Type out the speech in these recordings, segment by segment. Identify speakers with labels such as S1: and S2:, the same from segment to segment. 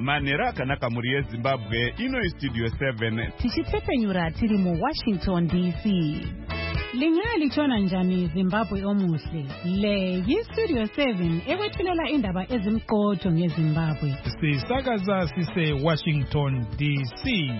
S1: manhero akanaka muri yeZimbabwe. Ino Studio 7
S2: tichitsepenyura tiri mu Washington DC. Lingalitshona njani Zimbabwe omuhle? Le yiStudio 7 ekwethulela indaba ezimqotho ngeZimbabwe.
S3: Sisakaza sise Washington DC.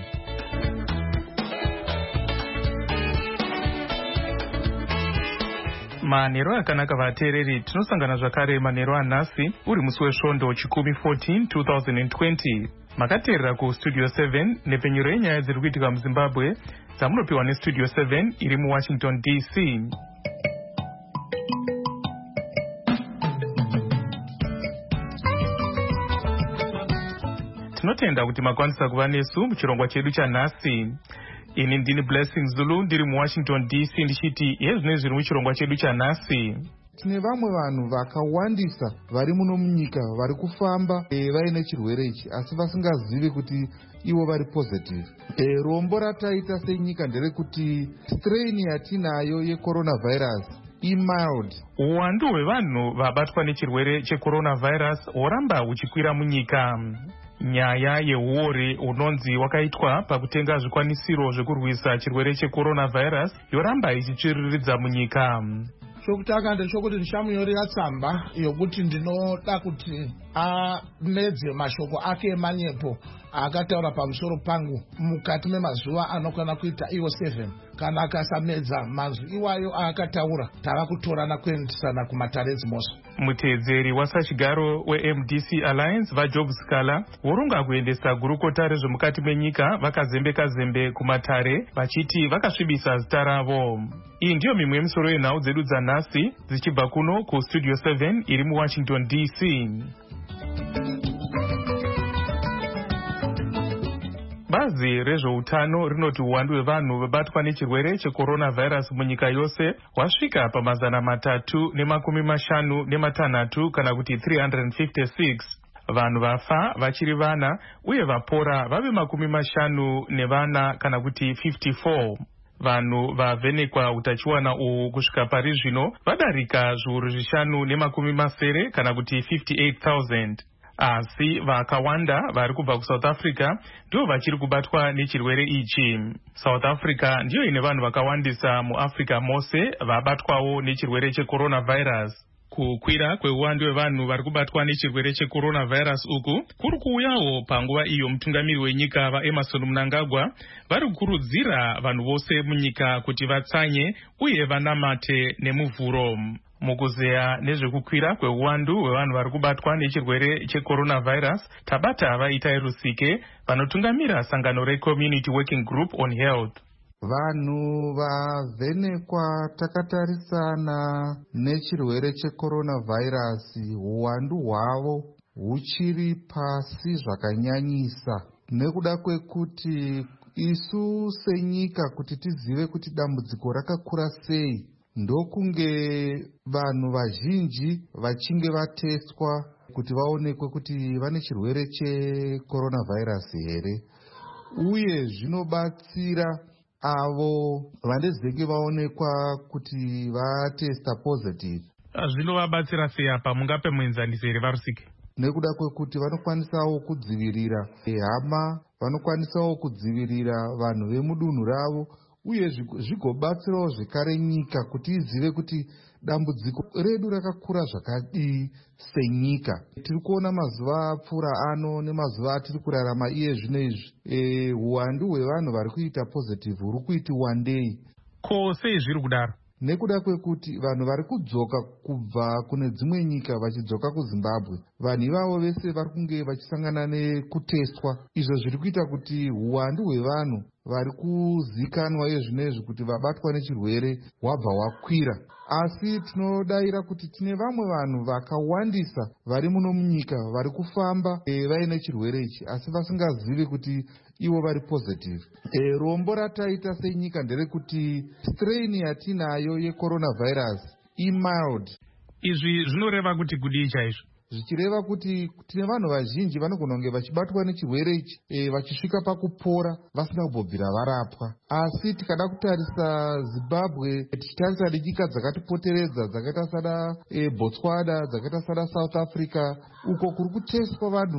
S3: Manhero akanaka vateereri, tinosangana zvakare manhero anhasi uri musi wesvondo chikumi 14 2020. Makateerera kuStudio 7 nepfenyuro yenyaya dziri kuitika muZimbabwe dzamunopiwa neStudio 7 iri muWashington DC. Tinotenda kuti makwanisa kuva nesu muchirongwa chedu chanhasi. Ini ndini Blessing Zulu ndiri muWashington DC ndichiti yezvinenge zviri muchirongwa chedu chanhasi.
S4: Tine vamwe vanhu vakawandisa vari muno munyika vari kufamba vaine chirwere ichi asi vasingazivi kuti ivo vari positive. Rombo rataita senyika nderekuti strain yatinayo yecoronavirus mild.
S3: Uwandu hwevanhu vabatwa nechirwere checoronavirus horamba huchikwira munyika. Nyaya yehuori unonzi wakaitwa pakutenga zvikwanisiro zvekurwisa chirwere checoronavirus yoramba ichitsviriridza munyika.
S5: Chokutanga ndechokuti ndichamunyorera tsamba yokuti ndinoda kuti amedze mashoko ake emanyepo akataura pamusoro pangu mukati memazuva anokwana kuita iwo 7. Kana akasamedza mazwi iwayo akataura tava kutorana kuendesana kumataredzimoso.
S3: Muteedzeri wasachigaro weMDC Alliance vaJob Scala voronga kuendesa gurukota rezvemukati menyika vakazembe kumatare vachiti vakasvibisa zita ravo. Iyi ndiyo mimwe yemisoro yenhau dzedu dzanhasi dzichibva kuno kuStudio 7 iri muWashington DC. Bazi rezveutano rinoti uwandu hwevanhu vabatwa nechirwere checoronavirus munyika yose hwasvika pa556 kana kuti 356. Vanhu vafa vachiri vana uye vapora vave 50 kana kuti 54. Vanhu vavhenekwa utachiwana uhu kusvika pari zvino vadarika zviuru 5 kana kuti 58,000. Asi vakawanda vari kubva kuSouth Africa ndivo vachiri kubatwa nechirwere ichi. South Africa ndiyo ine vanhu vakawandisa muAfrica mose vabatwawo nechirwere checoronavirus. Kukwira kweuwandu hwevanhu vari kubatwa nechirwere checoronavirus uku kuri kuuyawo panguva iyo mutungamiri wenyika vaEmmerson Mnangagwa vari kukurudzira vanhu vose munyika kuti vatsanye uye vanamate nemuvhuro. Mukuzeya nezvekukwira kweuwandu hwevanhu vari kubatwa nechirwere checoronavirus tabata vaita Rusike vanotungamira sangano reCommunity Working Group on Health.
S4: Vanhu vavhenekwa takatarisana nechirwere checoronavirus uwandu hwavo huchiri pasi zvakanyanyisa nekuda kwekuti isu senyika kuti tizive kuti dambudziko rakakura sei ndokunge vanhu vazhinji vachinge vatestwa kuti vaonekwe kuti vane chirwere checoronavirus here, uye zvinobatsira avo vanezenge vaonekwa kuti vatesta positive.
S3: Zvinovabatsira sei apa mungape muenzaniso here Varusike?
S4: Nekuda kwekuti vanokwanisawo kudzivirira hama, vanokwanisawo kudzivirira vanhu vemudunhu ravo, uye zvigobatsirawo zvekare nyika kuti izive kuti dambudziko redu rakakura zvakadii senyika. Tiri kuona mazuva apfuura ano nemazuva atiri kurarama iye zvino izvi, uwandu hwevanhu vari kuita positive huri kuiti wandei.
S3: Ko sei zviri kudaro?
S4: Nekuda kwekuti vanhu vari kudzoka kubva kune dzimwe nyika vachidzoka kuZimbabwe, vanhu ivavo vese vari kunge vachisangana nekutestwa, izvo zviri kuita kuti uwandu hwevanhu vari kuzikanwa yezvinezvi kuti vabatwa nechirwere hwabva hwakwira. Asi tinodayira kuti tine vamwe vanhu vakawandisa vari muno munyika vari kufamba vaine chirwere ichi asi vasingazivi kuti ivo vari positive. Rombo rataita senyika nderekuti strain yatinayo yecoronavirus mild.
S3: Izvi zvinoreva kuti kudii chaizvo?
S4: Zvichireva kuti tine vanhu vazhinji vanogona kunge vachibatwa nechirwere ichi vachisvika pakupora vasina kubvira varapwa. Asi tikada kutarisa Zimbabwe, tichitarisa nenyika dzakatipoteredza dzakaita sada Botswana, dzakaita sada South Africa, uko kuri kuteswa vanhu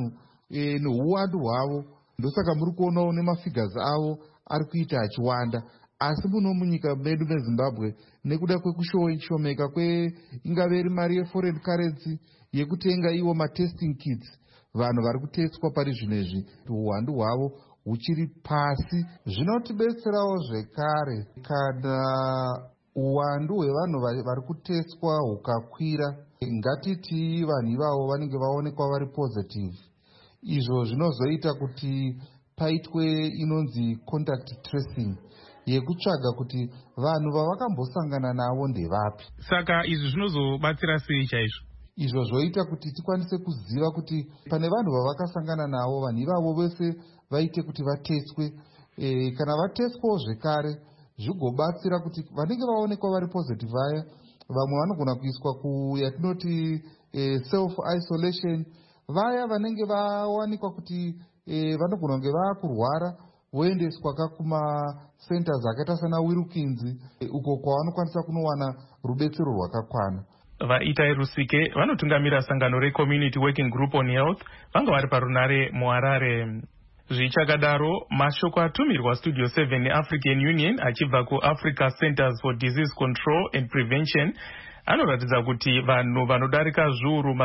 S4: neuwandu hwavo. Ndosaka muri kuonawo nemafigures avo ari kuita achiwanda. Asi muno munyika medu meZimbabwe, nekuda kwekushomeka ingave iri mari yeforeign currency yekutenga iwo matesting kits, vanhu vari kuteswa pari zvinezvi uwandu hwavo huchiri pasi. Zvinotibetserawo zvekare kana uwandu hwevanhu vari kuteswa hukakwira. Ngatiti vanhu ivavo vanenge vaonekwa vari positive, izvo zvinozoita kuti paitwe inonzi contact tracing yekutsvaga kuti vanhu vavakambosangana navo ndevapi.
S3: Saka izvi zvinozobatsira sei chaizvo?
S4: Izvo zvoita kuti tikwanise kuziva kuti pane vanhu vavakasangana navo, vanhu ivavo vese vaite kuti vateswe. Kana vateswawo zvekare, zvigobatsira kuti vanenge vaonekwa vari positive vaya, vamwe vanogona kuiswa kuyatinoti self isolation. Vaya vanenge vawanikwa kuti vanogona kunge vakurwara, voendeswa kumasenters akaita sana Wilkins, uko kwavanokwanisa kunowana rubetsero rwakakwana.
S3: Vaitai Rusike vanotungamira sangano reCommunity Working Group on Health vanga vari parunare muHarare. Zvichakadaro, mashoko atumirwa Studio 7 neAfrican Union achibva kuAfrica Centers for Disease Control and Prevention anoratidza kuti vanhu vanodarika zviuru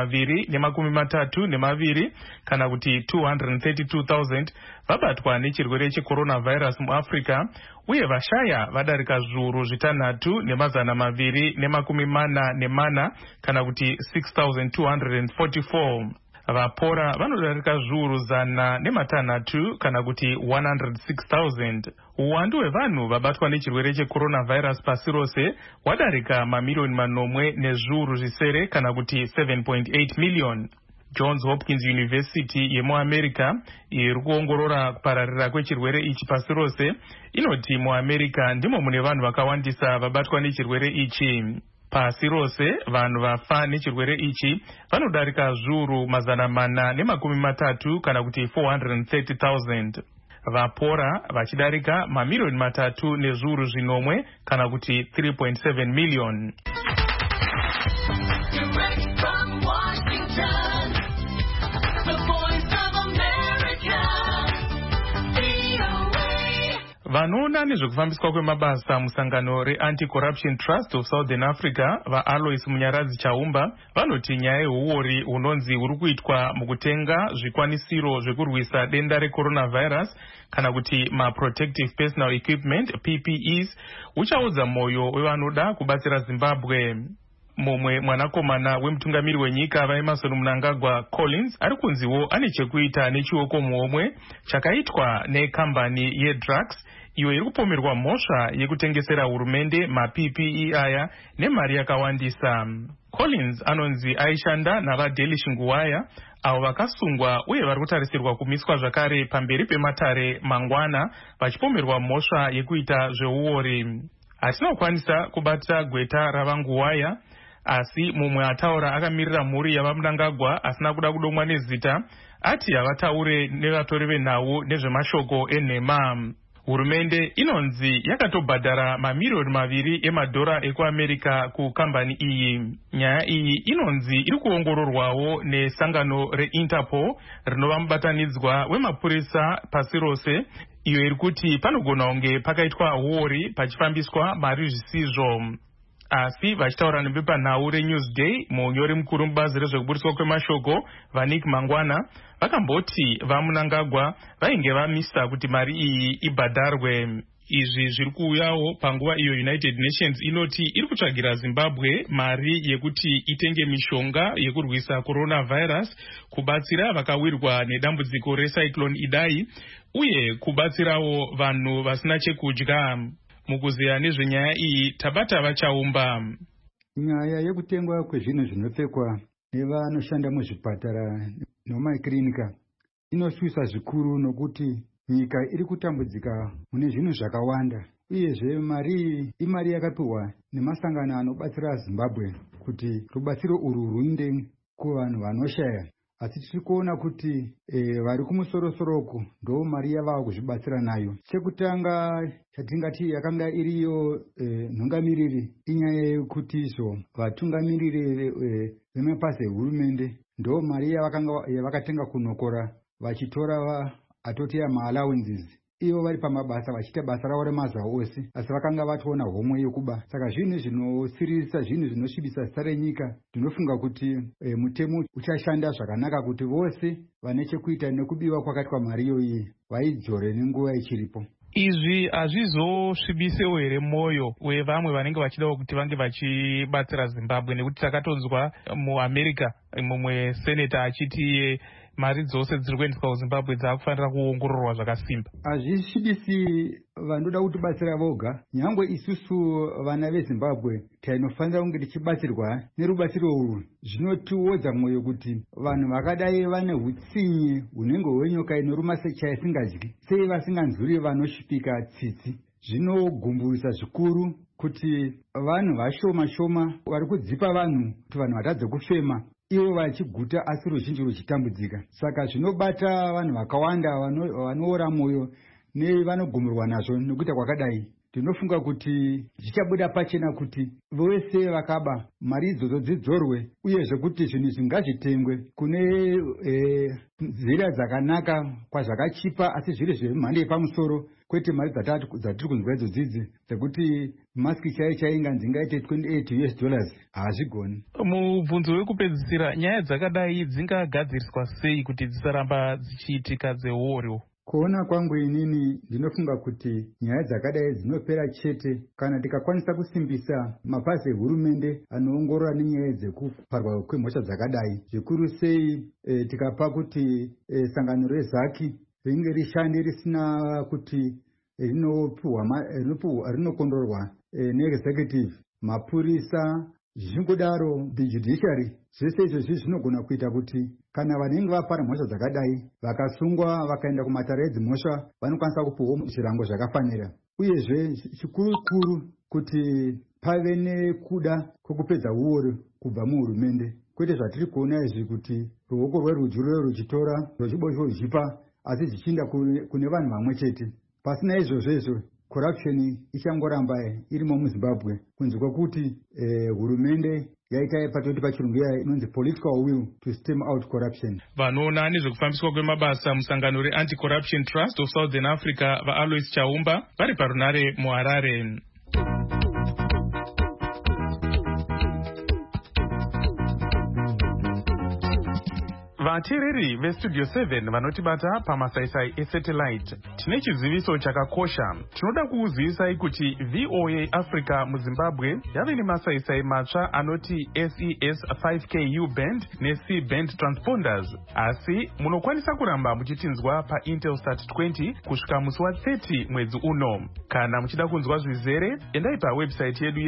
S3: 232 kana kuti 232,000 vabatwa nechirwere checoronavirus muAfrica, uye vashaya vadarika zviuru 3,244 kana kuti 6,244. Vapora vanodarika zviuru 100 kana kuti 106,000. Uwandu hwevanhu vabatwa nechirwere checoronavirus pasi rose wadarika mamirioni 8 nezviuru zvisere kana kuti 7.8 million. Johns Hopkins University yemuAmerica iri kuongorora kupararira kwechirwere ichi pasi rose inoti muAmerica ndimo mune vanhu vakawandisa vabatwa nechirwere ichi. Pasi rose vanhu vafa nechirwere ichi vanodarika zviuru 430 kana kuti 430,000. Vapora vachidarika mamirioni 3 nezviuru 9 kana kuti 3.7 million. Vanoona nezvekufambiswa kwemabasa musangano reAnti-Corruption Trust of Southern Africa, vaAlois Munyaradzi Chaumba, vanoti nyaya yeuori hunonzi huri kuitwa mukutenga zvikwanisiro zvekurwisa denda recoronavirus kana kuti maprotective personal equipment PPEs uchaudza mwoyo wevanoda kubatsira Zimbabwe. Mumwe mwanakomana wemutungamiri wenyika vaEmmerson Mnangagwa Collins ari kunziwo ane chekuita nechioko muhomwe chakaitwa nekambani yedrugs iyo iri kupomerwa mhosva yekutengesera hurumende maPPE aya nemari yakawandisa. Collins anonzi aishanda navaDelish Nguwaya avo vakasungwa uye vari kutarisirwa kumiswa zvakare pamberi pematare mangwana vachipomerwa mhosva yekuita zveuori. Hatina kukwanisa kubata gweta ravanguwaya, asi mumwe ataura akamirira mhuri yavaMnangagwa asina kuda kudomwa nezita ati havataure nevatori venhau nezvemashoko enhema. Hurumende inonzi yakatobhadhara mamirioni 2 emadhora ekuAmerica kukambani iyi. Nyaya iyi inonzi iri kuongororwawo nesangano reInterpol rinova mubatanidzwa wemapurisa pasi rose, iyo iri kuti panogona kunge pakaitwa uori pachifambiswa mari zvisizvo. Asi vachitaura nebepanhau reNewsday, munyori mukuru mubazi rezvekuburiswa kwemashoko vaNick Mangwana vakamboti vaMnangagwa vainge vamisa kuti mari iyi ibhadharwe. Izvi zviri kuuyawo panguva iyo United Nations inoti iri kutsvagira Zimbabwe mari yekuti itenge mishonga yekurwisa coronavirus, kubatsira vakawirwa nedambudziko recyclone Idai uye kubatsirawo vanhu vasina chekudya. Mukuziya nezvenyaya iyi tabata vaChaumba.
S6: Nyaya yekutengwa kwezvinhu zvinopfekwa nevanoshanda muzvipatara nemumakirinika inosvisa zvikuru nokuti nyika iri kutambudzika mune zvinhu zvakawanda, uyezve mari imari yakapiwa nemasangano anobatsira Zimbabwe kuti rubatsiro urwu ruinde kuvanhu vanoshaya. Asi tiri kuona kuti vari kumusorosoroku ndo mari yavava kuzvibatsira nayo. Chekutanga chatingati yakanga iriyo nhungamiriri inyaya yekuti vatungamiriri vemapazi ehurumende ndo mari yavakatenga kunokora vachitora atoti ma-allowances. Ivo vari pamabasa vachiita basa ravo remazuva ose, asi vakanga vatoona homwe yokuba. Saka zvinhu zvinosiririsa, zvinhu zvinosvibisa zita renyika. Ndinofunga kuti mutemo uchashanda zvakanaka kuti vose vane chekuita nekubiwa kwakaitwa mari iyoyi vaidzore nenguva ichiripo.
S3: Izvi hazvizosvibisewo here mwoyo wevamwe vanenge vachidawo kuti vange vachibatsira Zimbabwe, nekuti takatonzwa muAmerica mumwe seneta achiti mari dzose dziri kuendeswa kuZimbabwe dzakufanira kuongororwa zvakasimba.
S6: Hazvisvibisi vanoda kutibatsira voga. Nyangwe isusu vana veZimbabwe tainofanira kunge tichibatsirwa nerubatsiro urwu. Zvinotiodza mwoyo kuti vanhu vakadai vane hutsinye hunenge hwenyoka inoruma chaisingadyi, sei vasinganzwiri vanosvipika tsitsi. Zvinogumburisa zvikuru kuti vanhu vashoma shoma vari kudzipa vanhu kuti vanhu vatadze kufema, ivo vachiguta asi ruzhinji ruchitambudzika. Saka zvinobata vanhu vakawanda vanoora mwoyo nevanogumburwa nazvo nekuita kwakadai. Ndinofunga kuti zvichabuda pachena kuti vose vakaba mari idzodzo dzidzorwe, uyezve kuti zvinhu zvingazvitengwe kune nzira dzakanaka kwazvakachipa, asi zviri zvemhando yepamusoro, kwete mari dzatiri kunzwa idzodzidzi dzekuti masiki chaiyo inganzi ingaite $28. Hazvigoni.
S3: Mubvunzo wekupedzisira, nyaya dzakadai dzingagadziriswa sei kuti dzisaramba dzichiitika dzeuoro?
S6: Kuona kwangu inini ndinofunga kuti nyaya dzakadai dzinopera chete kana tikakwanisa kusimbisa mapazi ehurumende anoongorora nenyaya dzekuparwa kwemhosva dzakadai. Zvikuru sei tikapa kuti sangano rezaki ringe rishande risina kuti rinokondorwa neexecutive, mapurisa, zvichingodaro the judiciary. Zvese izvozvi zvinogona kuita kuti kana vanenge vapara mhosva dzakadai vakasungwa vakaenda kumatare edzimhosva vanokwanisa kupiwa zvirango zvakafanira. Uyezve chikurukuru kuti pave nekuda kwekupedza uoro kubva muhurumende, kwete zvatiri kuona izvi kuti ruoko rwerudyi rwuye ruchitora rwechiboshwe ruchipa, asi zvichiinda kune vanhu vamwe chete. Pasina izvozvo corruption ichangoramba irimo muZimbabwe, kunze kwekuti hurumende yaita patoti pachirungu inonzi political will to stem out corruption.
S3: Vanoona nezvekufambiswa kwemabasa musangano reAnti-Corruption Trust of Southern Africa vaAlois Chaumba vari parunare muHarare. Vateereri veStudio 7 vanotibata pamasaisai esatellite, tine chiziviso chakakosha. Tinoda kukuzivisai kuti VOA Africa muZimbabwe yave nemasaisai matsva anoti SES 5K U-band neC band transponders, asi munokwanisa kuramba muchitinzwa paIntelsat 20 kusvika musi wa30 mwedzi uno. Kana muchida kunzwa zvizere, endai pawebsite yedu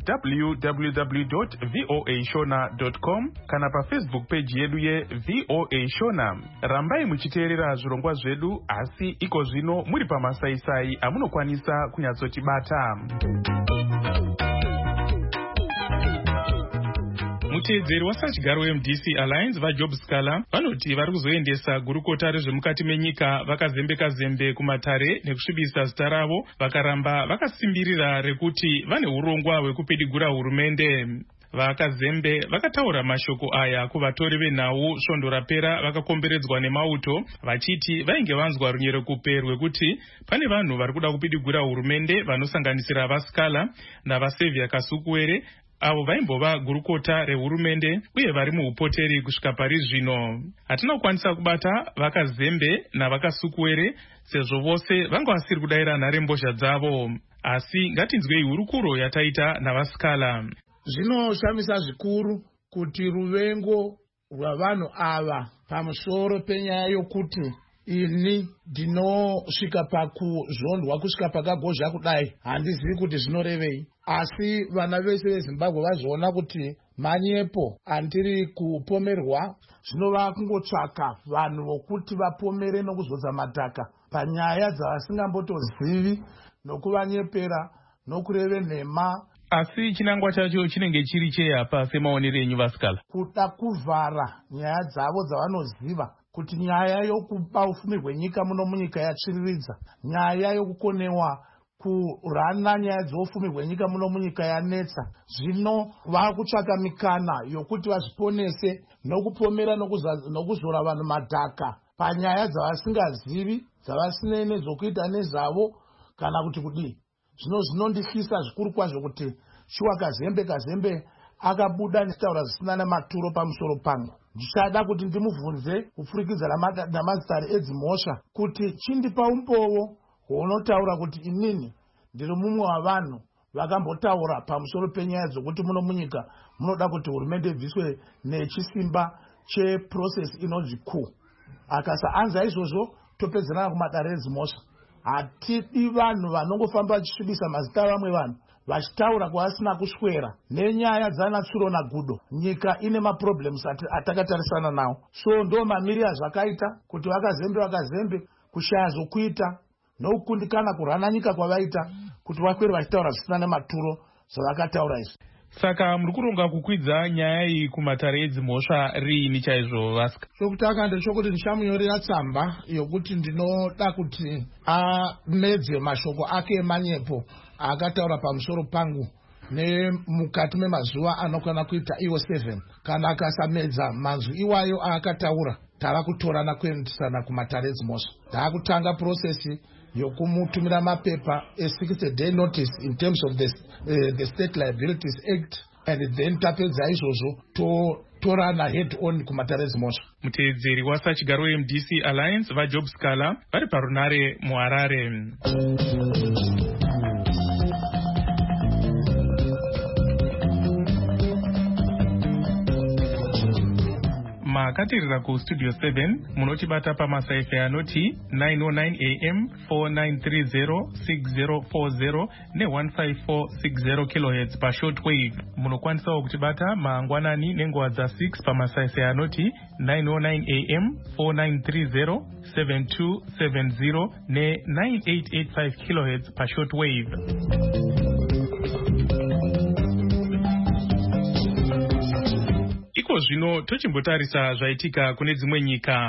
S3: www.voashona.com kana paFacebook page yedu VOA Shona. Rambai muchiteerera zvirongwa zvedu, asi iko zvino muri pamasaisai amunokwanisa kunyatsotibata. Muteedzeri wasachigaro weMDC Alliance vaJob Scala vanoti vari kuzoendesa gurukota rezvemukati menyika vakazembeka zembe kumatare nekusvibisa zita ravo, vakaramba vakasimbirira rekuti vane urongwa hwekupidigura hurumende. Vakazembe vakataura mashoko aya kuvatori venhau svondo rapera vakakomberedzwa nemauto, vachiti vainge vanzwa runyerekupe rwekuti pane vanhu vari kuda kupidigura hurumende vanosanganisira vaScala navaSevia Kasukuwere, avo vaimbova gurukota rehurumende uye vari muupoteri kusvika pari zvino. Hatina kukwanisa kubata vakazembe navakasukuwere sezvo vose vanga vasiri kudayira nharembozha dzavo, asi ngatinzwei hurukuro yataita navaScala.
S5: Zvinoshamisa zvikuru kuti ruvengo rwavanhu ava pamusoro penyaya yokuti ini ndinosvika pakuzvondwa kusvika pakagozha kudai handizivi kuti zvinorevei, asi vana vese veZimbabwe vazoona kuti manyepo andiri kupomerwa, zvinova kungotsvaka vanhu vokuti vapomere nokuzodza madhaka panyaya dzavasingambotozivi nokuvanyepera nokureve nhema.
S3: Asi chinangwa chacho chinenge chiri cheyapa semaonero enyu vaScala?
S5: Kuda kuvhara nyaya dzavo dzavanoziva kuti nyaya yokupa ufumi hwenyika muno munyika yatsviriridza, nyaya yokukonewa kurana nyaya dzeufumi hwenyika muno munyika yanetsa. Zvino vakutsvaka mikana yokuti vazviponese nokupomera nokuzora vanhu madhaka panyaya dzavasingazivi, dzavasinei nezvokuita nezvavo kana kuti kudii. Zvino zvinondifisa zvikuru kwazvo kuti shuwa Kazembe akabuda nechitaura zvisina nematuro pamusoro pangu. Ndichada kuti ndimubvunze kupfurikidza namazitare edzimhosva kuti chindipa umbowo hwunotaura kuti inini ndiri mumwe wavanhu vakambotaura pamusoro penyaya dzokuti muno munyika munoda kuti hurumende ibviswe nechisimba cheprocess inonzi coup. Akasaanza izvozvo topedzerana kumadare edzimhosva. Hatidi vanhu vanongofamba vachisvibisa mazita avamwe vanhu vachitaura kwavasina kuswera nenyaya dzana Tsuro naGudo. Nyika ine maproblems atakatarisana nawo. So ndo mamirira zvakaita kuti vakazembe kushaya zvokuita nokukundikana kurana nyika kwavaita kuti vakwere vachitaura zvisina nematuro zvavakataura izvi.
S3: Saka muri kuronga kukwidza nyaya iyi kumatare edzimhosva riini chaizvo Vaska?
S5: Chokutanga ndechokuti ndichamunyorera tsamba yokuti ndinoda kuti amedze mashoko ake emanyepo akataura pamusoro pangu nemukati memazuva anokwana kuita iwo 7. Kana akasamedza manzwi iwayo aakataura, tava kutorana kuendesana kumatare edzimhosva. Taakutanga process yokumutumira mapepa a 60-day notice in terms of the State Liabilities Act, and then tapedza izvozvo torana head on kumatare edzimhosva.
S3: Muteedzeri wasachigaro MDC Alliance vaJob Scala vari parunare muHarare. Makatirira kustudio 7 munotibata pamasaife anoti 909 AM 4930 6040 ne15460 kHz pashortwave. Munokwanisawo kutibata mangwanani nenguva dza6 pamasaife anoti 909 AM 4930 7270 ne9885 kHz pashortwave. Iko zvino tochimbotarisa zvaitika kune dzimwe nyika.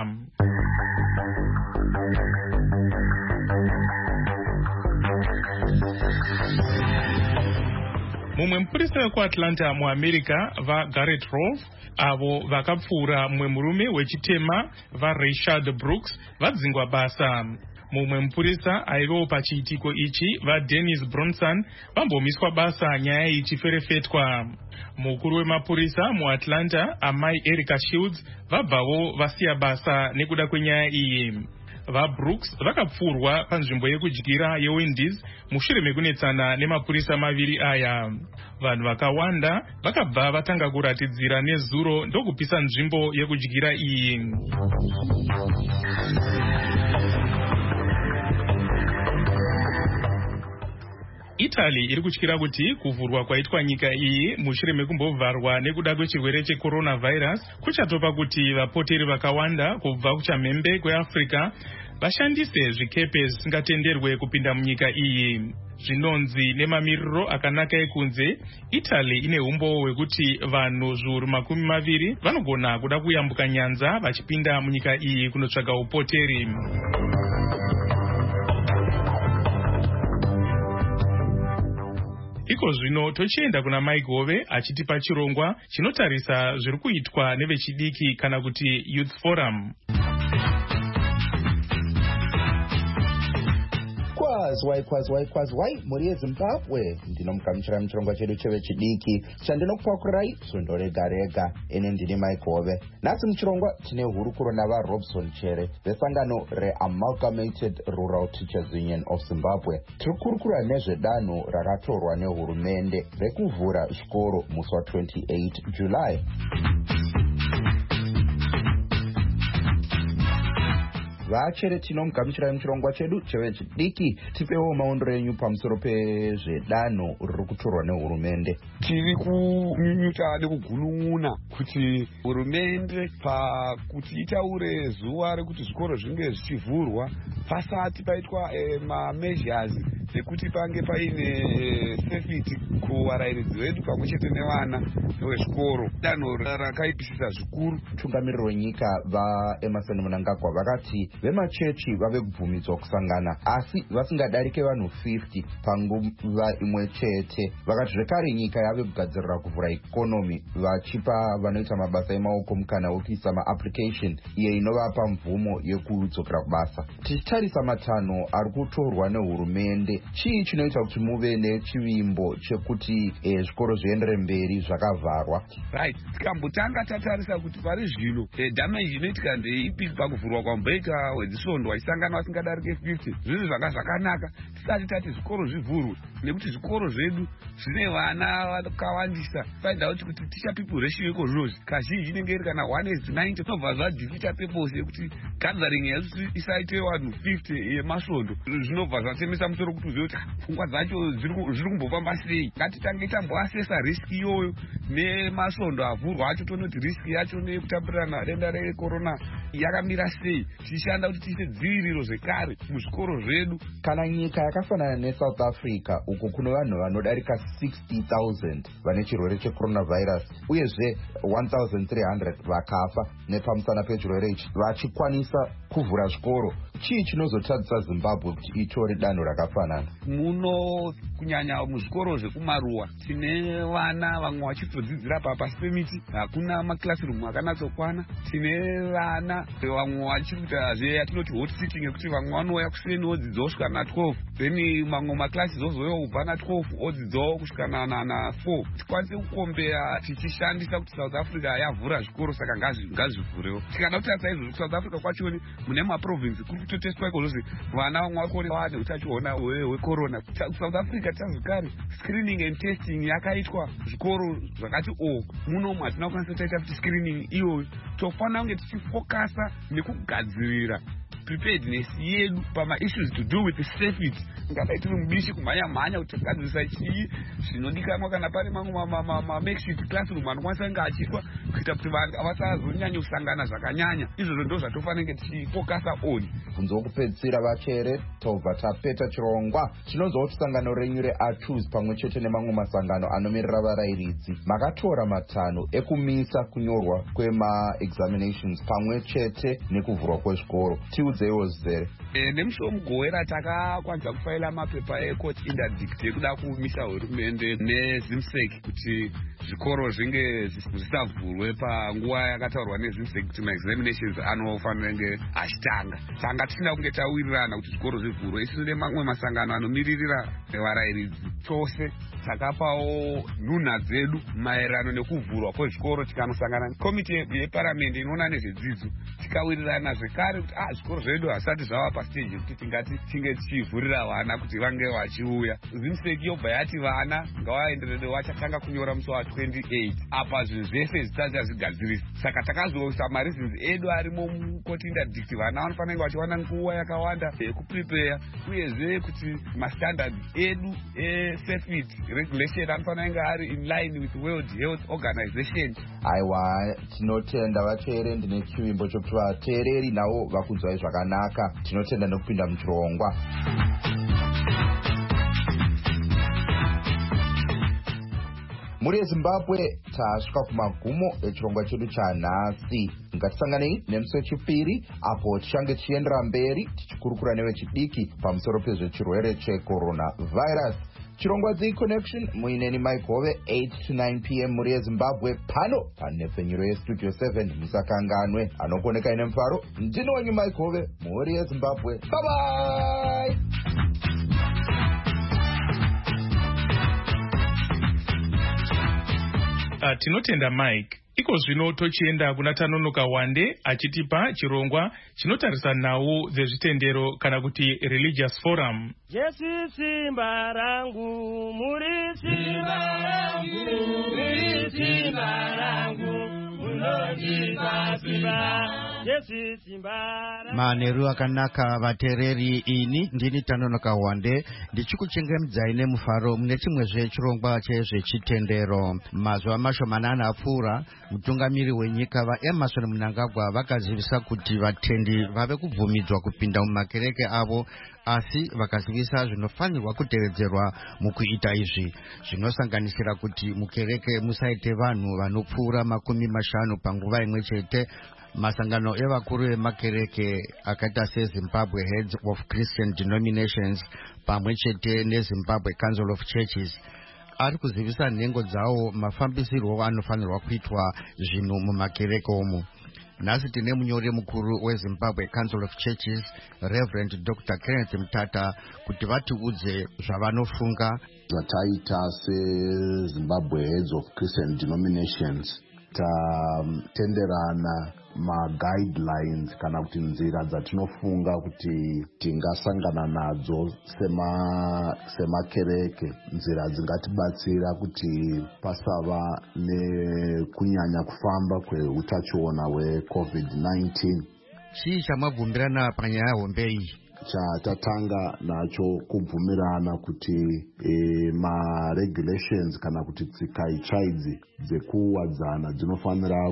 S3: Mumwe mupurisa wekuAtlanta muAmerica vaGarrett Rolfe avo vakapfuura mumwe murume wechitema vaRayshard Brooks vadzingwa basa. Mumwe mupurisa aivewo pachiitiko ichi vaDennis Bronson vambomiswa basa nyaya ichiferefetwa. Mukuru wemapurisa muAtlanta amai Erica Shields vabvawo vasiya basa nekuda kwenyaya iyi. VaBrooks vakapfurwa panzvimbo yekudyira yeWendy's mushure mekunetsana nemapurisa maviri aya. Vanhu vakawanda vakabva vatanga kuratidzira nezuro ndokupisa nzvimbo yekudyira iyi. Italy iri kutyira kuti kuvhurwa kwaitwa nyika iyi mushure mekumbovharwa nekuda kwechirwere checoronavirus kuchatopa kuti vapoteri vakawanda kubva kuchamhembe kweAfrica vashandise zvikepe zvisingatenderwe kupinda munyika iyi. Zvinonzi nemamiriro akanaka ekunze, Italy ine umbowo hwekuti vanhu zviuru 20 vanogona kuda kuyambuka nyanza vachipinda munyika iyi kunotsvaga upoteri. Iko zvino tochienda kuna Mike Hove achitipa chirongwa chinotarisa zviri kuitwa nevechidiki kana kuti Youth Forum.
S7: Kwazwai muri yeZimbabwe ndinomugamuchira muchirongwa chedu chevechidiki chandinokupakurai Sundo Rega Rega. Ine ndini Mike Hove. Nhasi muchirongwa tine hurukuro navaRobson Chere vesangano reAmalgamated Rural Teachers Union of Zimbabwe. Tiri kurukura nezvedanho rakatorwa nehurumende rekuvhura chikoro musi wa28 July. Vachere tinomugamuchirai muchirongwa chedu chevechidiki. Tipewo maondero enyu pamusoro pezvedanho riri kutorwa nehurumende.
S8: tiri kunyunyuta nekugunun'una kuti hurumende pakuti itaure zuva rekuti zvikoro zvinge zvichivhurwa pasati paitwa mameasures ekuti pange paine safety kuvarairidzi vedu pamwe chete nevana vezvikoro. Danho rakaipisisa zvikuru.
S7: Tungamiriri wenyika vaEmerson Mnangagwa vakati vemachechi vave kubvumidzwa kusangana asi vasingadarike vanhu 50 panguva imwe chete. Vakati zvekare nyika yave kugadzirira kuvhura ikonomi vachipa vanoita mabasa emaoko mukana wekuisa maapplication iyo inovapa mvumo yekudzokera kubasa. Tichitarisa matanho ari kutorwa nehurumende, chii chinoita kuti muve nechivimbo chekuti zvikoro zviendere mberi zvakavharwa?
S8: Right, tikambotanga tatarisa kuti pari zvino damage inoitika ndeipi pakuvhurwa kwamboita wedzisvondo vaisangana vasingadarike 50. Zvinhu zvanga zvakanaka tisati tati zvikoro zvivhurwe, nekuti zvikoro zvedu zvine vana vakawandisa. Find out kuti teacher people ratio iko zvinozvi kazhinji inenge iri kana 1:90. Zvinobva zvadhifita purpose yekuti gathering yesu isaite vanhu 50 yemasvondo. Zvinobva zvatemesa musoro kuti uzive kuti pfungwa dzacho zviri kumbofamba sei. Ngatitange tamboasesa risk iyoyo nemasvondo avhurwa acho, toone kuti risk yacho nekutapurirana denda recorona yakamira sei, tichishanda kuti tiise dziviriro zvekare muzvikoro zvedu.
S7: Kana nyika yakafanana neSouth Africa uko kuno vanhu vanodarika 60,000 vane chirwere checoronavirus uyezve 1,300 vakafa nepamusana pechirwere ichi vachikwanisa kuvhura zvikoro, chii chinozotadzisa Zimbabwe kuti itore danho rakafanana?
S8: Muno kunyanya muzvikoro zvekumaruwa tine vana vamwe vachitodzidzira pasi pemiti, hakuna maclassroom akanatsokwana. Tine vana vamwe vachikuita zveyatinoti hot sitting yekuti vamwe vanouya kuseni odzidza kusvika na12, then mamwe maklasi zozouya kubva na12 odzidzawo kusvika na4. Tikwanise kukombera tichishandisa kuti South Africa yavhura zvikoro saka ngazvivhurewo. Tikada kutarisa izvozvo South Africa kwachoni mune maprovince kuri kutoteswa ikozvozve vana vamwe vakore vane utachiona hwecorona. South Africa tazvikare screening and testing yakaitwa zvikoro zvakati muno hatina kukwanisa taita kuti screening iyoyo. Tofanira kunge tichifokasa nekugadzirira preparedness yedu pama-issues to do with the safety. Ngadai tiri mubishi kumhanya-mhanya kuti gadzirisa chii zvinodikanwa kana pari mamwe makeshift classroom anokwanisa kunge achiitwa kuita kuti vanhu vasazonyanya kusangana zvakanyanya. Izvozvo ndo zvatofanira kunge tichifokasa on.
S7: Bvunzo wokupedzisira vachere tobva tapeta chirongwa chinonzwa kuti sangano renyu reACHUS pamwe chete nemamwe masangano anomirira varairidzi makatora matanho ekumisa kunyorwa kwema-examinations pamwe chete nekuvhurwa kwezvikoro. Tiudzeiwo zizere.
S8: Nemusi womugowera takakwanisa kufaila mapepa ecourt interdict yekuda kumisa hurumende neZIMSEC kuti zvikoro zvinge zvisavhurwe panguva yakataurwa neZIMSEC kuti ma-examinations anofanira kunge achitanga. Tanga tisina kunge tawirirana kuti zvikoro zvivhurwe. Isi nemamwe masangano anomiririra varairidzi chose takapawo nhunha dzedu maererano nekuvhurwa kwezvikoro, tikanosangana komiti yeparamende inoona nezvedzidzo tikawirirana zvekare kuti zvikoro zvedu hasati zvava pastage yekuti tingati tinge tichivhurira vana kuti vange vachiuya. ZIMSEC yobva yati vana ngavaenderere vachatanga kunyora musi wa28 apa zvinhu zvese zvisati zvigadzirisa. Saka takazoisa mareasons edu arimo mukoti interdict. Vana vanofanira kunge vachiwana nguva yakawanda yekuprepare uyezve kuti mastandard edu esafety regulation anofanira kunge ari in line with World Health Organization.
S7: Aiwa, tinotenda vachere. Ndine chivimbo chokuti vateereri navo vakunzwai zvakanaka. Tinotenda nekupinda muchirongwa. Muri yeZimbabwe tasvika kumagumo echirongwa chedu chanhasi. Ngatisanganei nemusi wechipiri apo tichange tichiendera mberi tichikurukura nevechidiki pamusoro pezvechirwere checoronavirus. Chirongwa Z-Connection muineni Mike Hove 8 to 9 p.m. muri yeZimbabwe pano panhepfenyuro yestudio 7 musakanganwe. Anokoneka ine mufaro ndino wenyu Mike Hove muri yeZimbabwe. Bye bye.
S3: Tinotenda Mike. Iko zvino tochienda kuna Tanonoka Wande achitipa chirongwa chinotarisa nhau dzezvitendero kana kuti religious forum.
S9: Jesu simba rangu, muri simba rangu, muri simba rangu, unondipa simba.
S10: Maneru akanaka vatereri, ini ndini Tanonoka Wande ndichikuchengemedzai nemufaro mune chimwe zvechirongwa chezvechitendero. Mazuva mashomanana apfuura, mutungamiri wenyika vaEmmerson Mnangagwa vakazivisa kuti vatendi vave kubvumidzwa kupinda mumakereke avo, asi vakazivisa zvinofanirwa kutevedzerwa mukuita izvi, zvinosanganisira kuti mukereke musaite vanhu vanopfuura 50 panguva imwe chete. Masangano evakuru vemakereke akaita seZimbabwe Heads of Christian Denominations pamwe chete neZimbabwe Council of Churches ari kuzivisa nhengo dzawo mafambisirwo anofanirwa kuitwa zvinhu mumakereke omo. Nhasi tine munyori mukuru weZimbabwe Council of Churches, Reverend Dr. Kenneth Mtata, kuti vatiudze zvavanofunga.
S11: Zvataita seZimbabwe Heads of Christian Denominations tatenderana ma-guidelines kana kuti nzira dzatinofunga kuti tingasangana nadzo semakereke, nzira dzingatibatsira kuti pasava nekunyanya kufamba kweutachiona hweCovid-19.
S10: Chii chamabvumirana panyaya hombe iyi?
S11: Chatatanga nacho kubvumirana kuti ma-regulations kana kuti tsika itsva idzi dzekuwadzana dzinofanira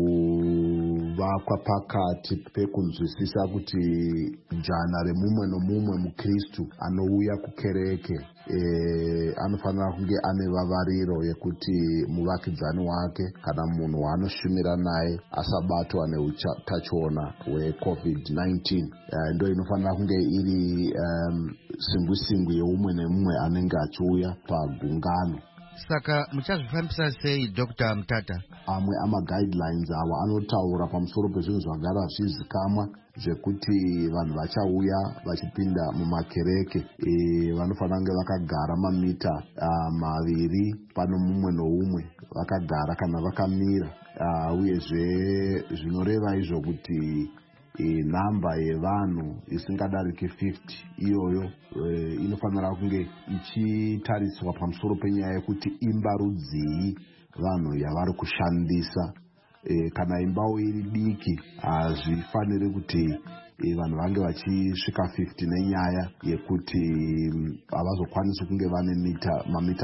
S11: kuvakwa pakati pekunzwisisa kuti jana remumwe nomumwe mukristu anouya kukereke anofanira kunge ane vavariro yekuti muvakidzani wake kana munhu waanoshumira naye asabatwa neutachiona hweCovid-19. Ndo inofanira kunge iri singwisingwi yeumwe nemumwe anenge achiuya pagungano.
S10: Saka muchazvifambisa sei Dr. Mtata?
S11: Amwe ama-guidelines awa anotaura pamusoro pezvinhu zvagara zvizikamwa zvekuti vanhu vachauya vachipinda mumakereke vanofanira kunge vakagara mamita 2 pano mumwe noumwe, vakagara kana vakamira, uyezve zvinoreva izvo kuti namba yevanhu isingadariki 50 iyoyo inofanira kunge ichitariswa pamusoro penyaya yekuti imba rudzii vanhu yavari kushandisa. Kana imbawo iri diki hazvifaniri kuti vanhu vange vachisvika 50 nenyaya yekuti havazokwanisi kunge vane mamita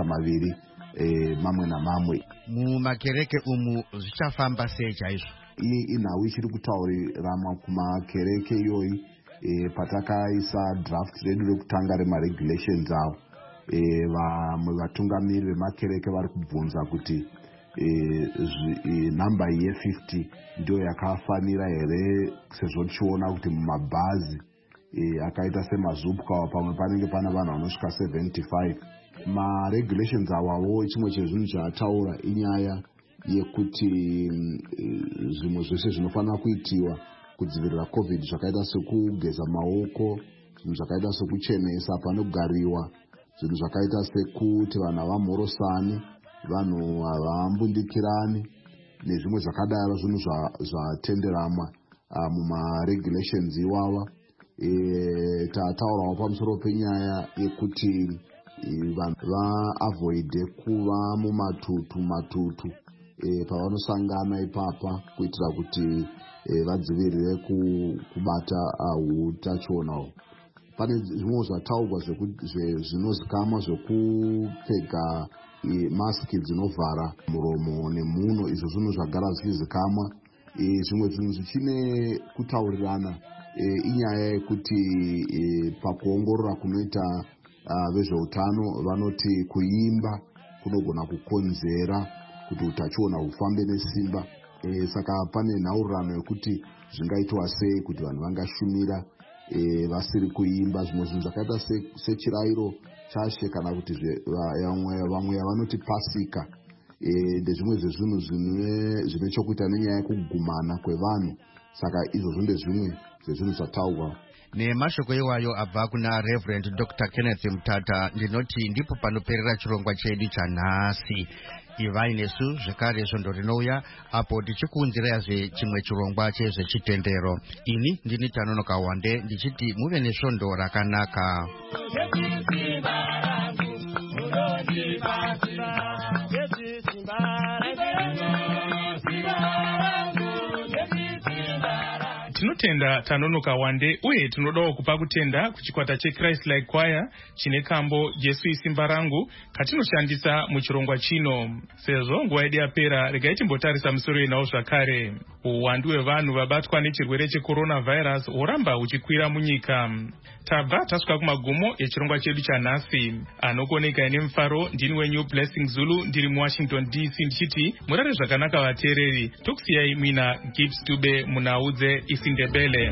S11: 2 mamwe namamwe.
S10: Mumakereke umu zvichafamba sei chaizvo?
S11: Iyi inhau ichiri kutaurirama kumakereke iyoyi patakaisa draft redu rekutanga remaregulations avo. Vamwe vatungamiri vemakereke vari kubvunza kuti namba ye50 ndiyo yakafanira here, sezvo tichiona kuti mumabhazi akaita semazupka pamwe panenge pana vanhu vanosvika 75. Maregulations awavo chimwe chezvinhu chaataura inyaya yekuti zvimwe zvese zvinofanira kuitiwa kudzivirira COVID zvakaita sekugeza maoko, zvinhu zvakaita sekuchenesa panogariwa, zvinhu zvakaita sekuti vanhu havamhorosani, vanhu havambundikirani nezvimwe zvakadaro, zvinhu zvatenderama mumaregulations iwava. Tataurawo pamusoro penyaya yekuti vanhu vaavoide kuva mumatutu pavanosangana ipapa kuitira kuti vadzivirire kubata utachiona. Pane zvimwe zvataurwa zvinozikamwa zvekupfeka masiki dzinovhara muromo nemhuno, izvo zvinhu zvagara zvichizikamwa. Zvimwe zvinhu zvichine kutaurirana inyaya yekuti pakuongorora kunoita vezveutano vanoti kuimba kunogona kukonzera kuti utachiona hufambe nesimba. Saka pane nhaurirano yekuti zvingaitwa sei kuti vanhu vangashumira vasiri kuimba. Zvimwe zvinhu zvakaita sechirayiro chashe kana kuti vamwe vanoti pasika, ndezvimwe zvezvinhu zvine chokuita nenyaya yekugumana kwevanhu. Saka izvozvo ndezvimwe zvezvinhu zvataurwa.
S10: Nemashoko iwayo abva kuna Reverend Dr. Kenneth Mtata, ndinoti ndipo panoperera chirongwa chedu chanhasi. Ivai nesu zvekare svondo rinouya apo tichikuunzirazve chimwe chirongwa chezvechitendero. Ini ndini Tanonoka Wande ndichiti muve nesvondo rakanaka. Simba
S3: Tinotenda Tanonoka Wande uye tinodawo kupa kutenda kuchikwata cheChrist Like Choir chine kambo Jesu isimba rangu katinoshandisa muchirongwa chino. Sezvo nguva yedu yapera, regai timbotarisa musoro inawo zvakare. Uwandu hwevanhu vabatwa nechirwere checoronavirus horamba huchikwira munyika. Tabva tasvika kumagumo echirongwa chedu chanhasi. Anokoneka ine mufaro ndini wenyu Blessing Zulu ndiri muWashington DC ndichiti murare zvakanaka vateereri. Tokusiyai muina Gibbs Dube munaudze isiNdebele.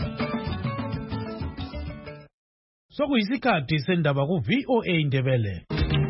S12: Sokuyisikhathi sendaba ku VOA Ndebele.